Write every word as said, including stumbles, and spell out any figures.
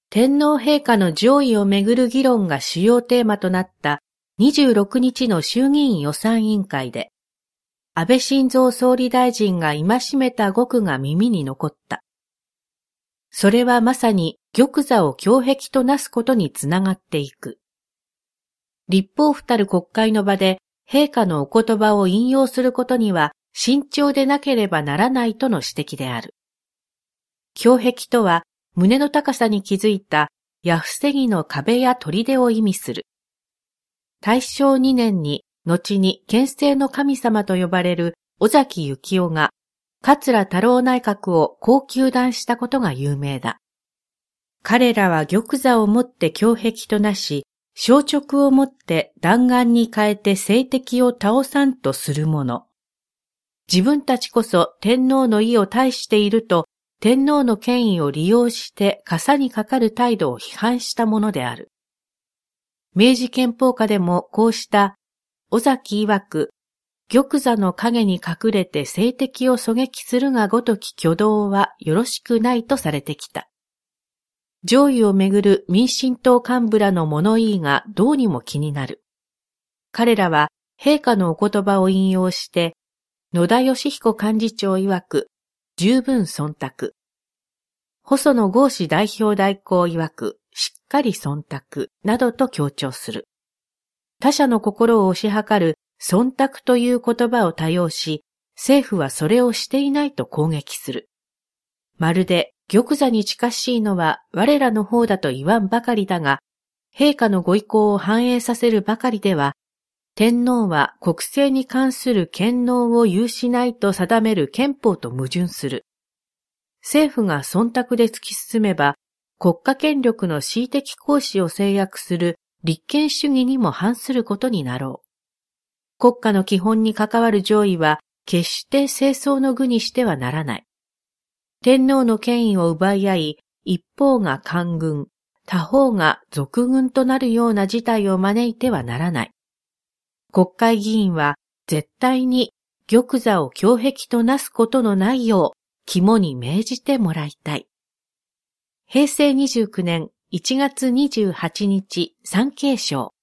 天皇陛下の上位をめぐる議論が主要テーマとなったにじゅうろくにちの衆議院予算委員会で、安倍晋三総理大臣が戒めた語句が耳に残った。それはまさに玉座を胸壁となすことにつながっていく。立法府たる国会の場で陛下のお言葉を引用することには慎重でなければならないとの指摘である。胸壁とは胸の高さに築いた矢防ぎの壁や砦を意味する。大正にねんに後に憲政の神様と呼ばれる尾崎幸夫が桂太郎内閣をこう糾弾したことが有名だ。彼らは玉座をもって胸壁となし、小直をもって弾丸に変えて政敵を倒さんとするもの。自分たちこそ天皇の意を大していると、天皇の権威を利用して傘にかかる態度を批判したものである。明治憲法下でもこうした尾崎曰く、玉座の影に隠れて政敵を狙撃するがごとき挙動はよろしくないとされてきた。上位をめぐる民進党幹部らの物言いがどうにも気になる。彼らは陛下のお言葉を引用して、野田義彦幹事長曰く、十分忖度。細野豪志代表代行曰く、しっかり忖度などと強調する。他者の心を推し量る忖度という言葉を多用し、政府はそれをしていないと攻撃する。まるで玉座に近しいのは我らの方だと言わんばかりだが、陛下のご意向を反映させるばかりでは、天皇は国政に関する権能を有しないと定める憲法と矛盾する。政府が忖度で突き進めば、国家権力の恣意的行使を制約する立憲主義にも反することになろう。国家の基本に関わる上位は決して政争の具にしてはならない。天皇の権威を奪い合い、一方が官軍、他方が賊軍となるような事態を招いてはならない。国会議員は絶対に玉座を胸壁となすことのないよう肝に銘じてもらいたい。へいせいにじゅうきゅうねんいちがつにじゅうはちにち、産経省。